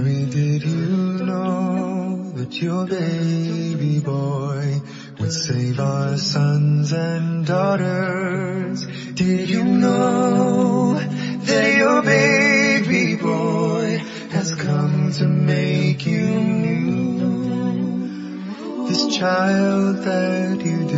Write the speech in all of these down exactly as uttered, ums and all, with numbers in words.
Mary, did you know that your baby boy would save our sons and daughters? Did you know that your baby boy has come to make you new? This child that you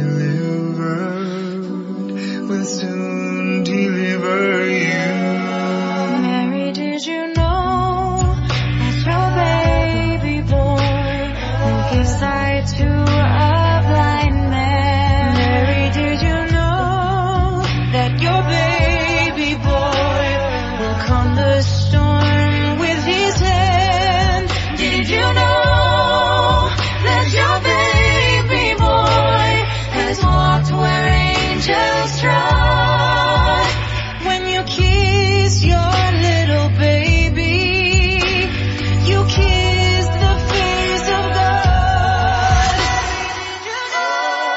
delivered will soon deliver you. Mary, did you know that your baby boy will give sight to a blind man? Mary, did you know that your baby boy will calm the storm with his hand? Did you know that your baby boy has walked where angels trod? When you kiss your little baby, you kiss the face of God. Did you know?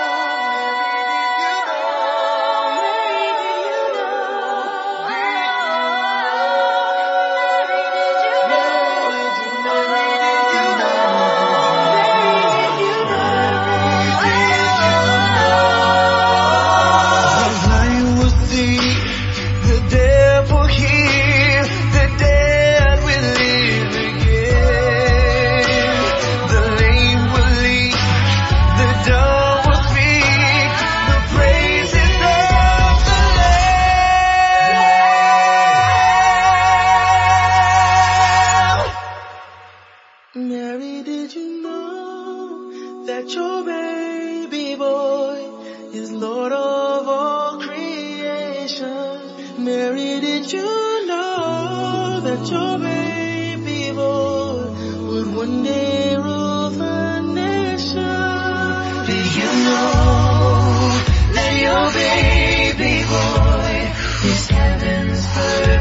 Mary, did you know that your baby boy is Lord of all creation? Mary, did you know that your baby boy would one day rule the nation? Did you know that your baby boy is heaven's first?